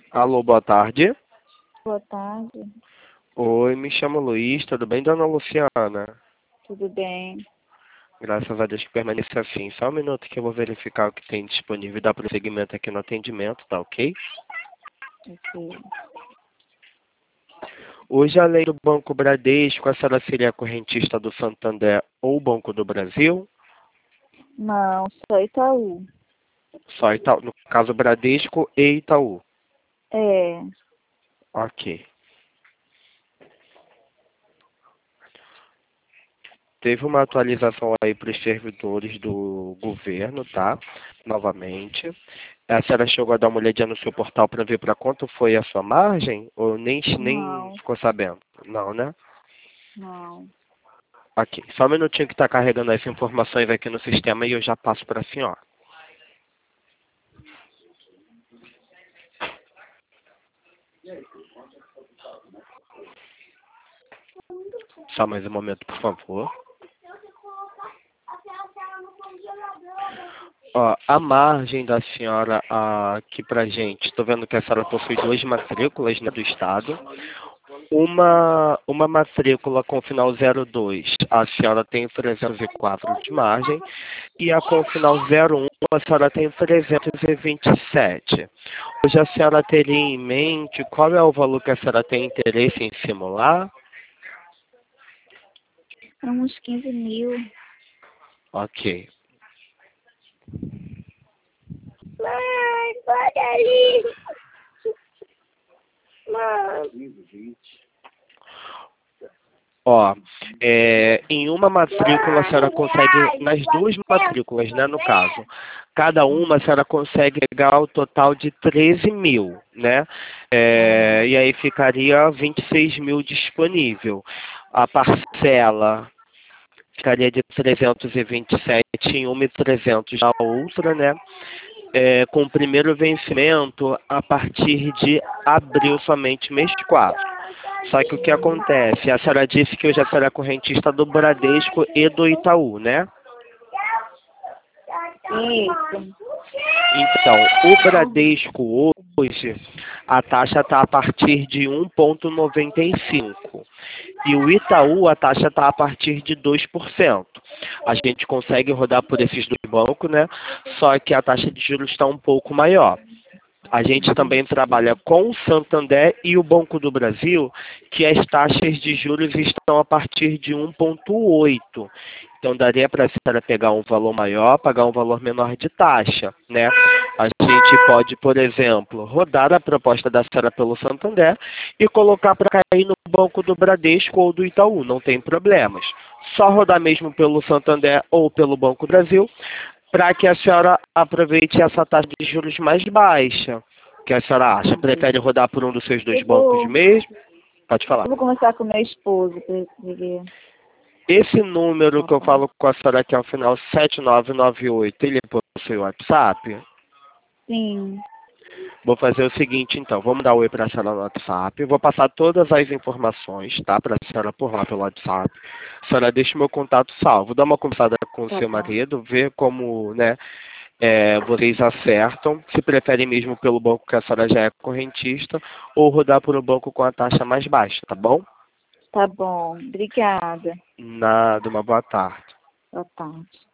Alô, boa tarde. Boa tarde, Oi, me chamo Luiz, tudo bem, dona Luciana? tudo bem? Graças a Deus que permanece assim. Só um minuto que eu vou verificar o que tem disponível e dar prosseguimento aqui no atendimento, tá ok? Ok. Hoje, além do Banco Bradesco, a senhora seria correntista do Santander ou Banco do Brasil? Não, só Itaú. Só Itaú, no caso Bradesco e Itaú. É, Ok. Teve uma atualização aí para os servidores do governo, tá? Novamente. A senhora chegou a dar uma olhadinha no seu portal para ver para quanto foi a sua margem? Ou nem não, ficou sabendo? Não, né? não. Ok. Só um minutinho que está carregando as informações aqui no sistema e eu já passo para a senhora. Só mais um momento, por favor. Ó, a margem da senhora aqui pra gente, estou vendo que a senhora possui duas matrículas, né, do estado. Uma matrícula com final 02, a senhora tem 304 de margem, e a com final 01, a senhora tem 327. Hoje a senhora teria em mente qual é o valor que a senhora tem interesse em simular? É uns 15 mil. Ok. Mãe, olha ali. Mãe. Ó, em uma matrícula a senhora consegue, nas duas matrículas, né, no caso, cada uma a senhora consegue pegar o total de 13 mil, né? E aí ficaria 26 mil disponível. A parcela ficaria de 327 em uma e 300 na outra, né? Com o primeiro vencimento a partir de abril somente, mês 4. Só que o que acontece? A senhora disse que hoje a senhora é correntista do Bradesco e do Itaú, né? Isso. Então, o Bradesco hoje, a taxa está a partir de 1,95. E o Itaú, a taxa está a partir de 2%. A gente consegue rodar por esses dois bancos, né? Só que a taxa de juros está um pouco maior. A gente também trabalha com o Santander e o Banco do Brasil, que as taxas de juros estão a partir de 1,8. Então daria para a senhora pegar um valor maior, pagar um valor menor de taxa, né? A gente pode, por exemplo, rodar a proposta da senhora pelo Santander e colocar para cair no Banco do Bradesco ou do Itaú, não tem problemas. Só rodar mesmo pelo Santander ou pelo Banco do Brasil, para que a senhora aproveite essa taxa de juros mais baixa. O que a senhora acha? Prefere rodar por um dos seus dois Eu bancos vou, mesmo? Pode falar. eu vou conversar com meu esposo para ver. Esse número Tá que eu bom. falo com a senhora aqui ao final, 7998, ele possui o WhatsApp? Sim, Vou fazer o seguinte, então. Vou mandar um oi para a senhora no WhatsApp. Vou passar todas as informações, tá? Para a senhora por lá pelo WhatsApp. A senhora deixa o meu contato salvo. Dá uma conversada com o tá seu bom. marido, ver como, né, vocês acertam. Se preferem mesmo pelo banco que a senhora já é correntista ou rodar por um banco com a taxa mais baixa, tá bom? Tá bom. Obrigada. Nada, uma boa tarde. Boa tarde.